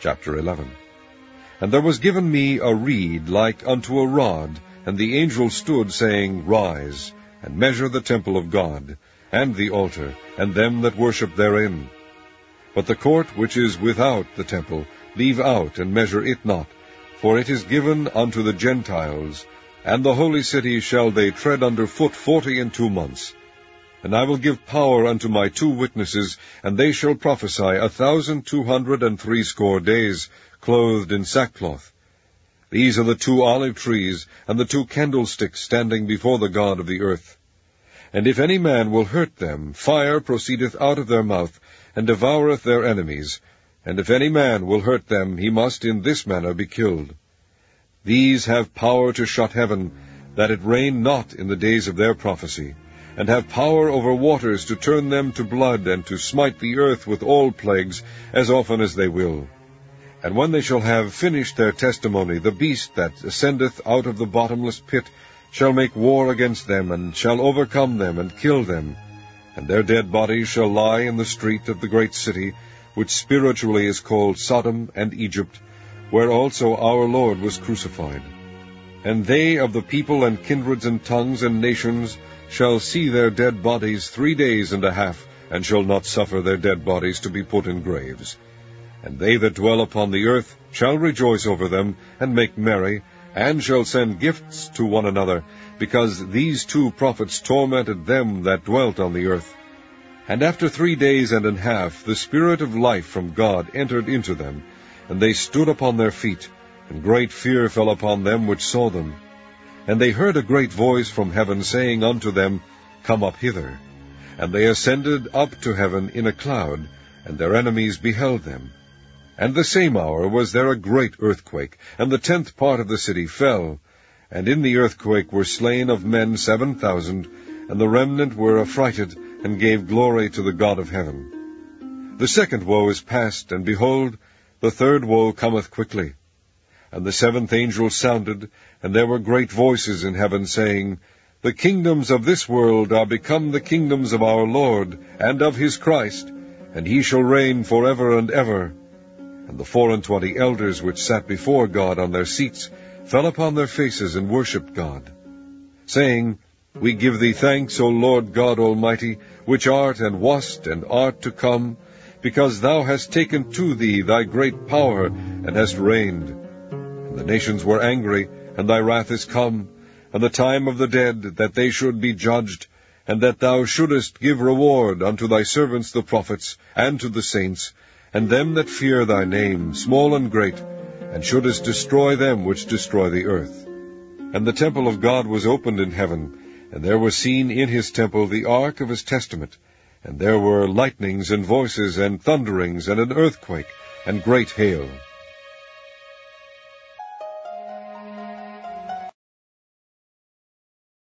Chapter 11. And there was given me a reed like unto a rod, and the angel stood, saying, Rise, and measure the temple of God, and the altar, and them that worship therein. But the court which is without the temple leave out, and measure it not, for it is given unto the Gentiles, and the holy city shall they tread under foot 42 months. And I will give power unto my 2 witnesses, and they shall prophesy 1,260 days, clothed in sackcloth. These are the 2 olive trees, and the 2 candlesticks standing before the God of the earth. And if any man will hurt them, fire proceedeth out of their mouth, and devoureth their enemies. And if any man will hurt them, he must in this manner be killed. These have power to shut heaven, that it rain not in the days of their prophecy, and have power over waters to turn them to blood, and to smite the earth with all plagues, as often as they will. And when they shall have finished their testimony, the beast that ascendeth out of the bottomless pit shall make war against them, and shall overcome them, and kill them. And their dead bodies shall lie in the street of the great city, which spiritually is called Sodom and Egypt, where also our Lord was crucified. And they of the people and kindreds and tongues and nations shall see their dead bodies 3 days and a half, and shall not suffer their dead bodies to be put in graves. And they that dwell upon the earth shall rejoice over them, and make merry, and shall send gifts to one another, because these 2 prophets tormented them that dwelt on the earth. And after 3 days and an half the Spirit of life from God entered into them, and they stood upon their feet, and great fear fell upon them which saw them. And they heard a great voice from heaven, saying unto them, Come up hither. And they ascended up to heaven in a cloud, and their enemies beheld them. And the same hour was there a great earthquake, and the 10th part of the city fell. And in the earthquake were slain of men 7,000, and the remnant were affrighted, and gave glory to the God of heaven. The 2nd woe is past, and behold, the 3rd woe cometh quickly. And the 7th angel sounded, and there were great voices in heaven, saying, The kingdoms of this world are become the kingdoms of our Lord, and of his Christ, and he shall reign forever and ever. And the 24 elders which sat before God on their seats fell upon their faces, and worshipped God, saying, We give thee thanks, O Lord God Almighty, which art and wast and art to come, because thou hast taken to thee thy great power, and hast reigned. And the nations were angry, and thy wrath is come, and the time of the dead, that they should be judged, and that thou shouldest give reward unto thy servants the prophets, and to the saints, and them that fear thy name, small and great, and shouldest destroy them which destroy the earth. And the temple of God was opened in heaven, and there was seen in his temple the ark of his testament, and there were lightnings and voices and thunderings and an earthquake and great hail.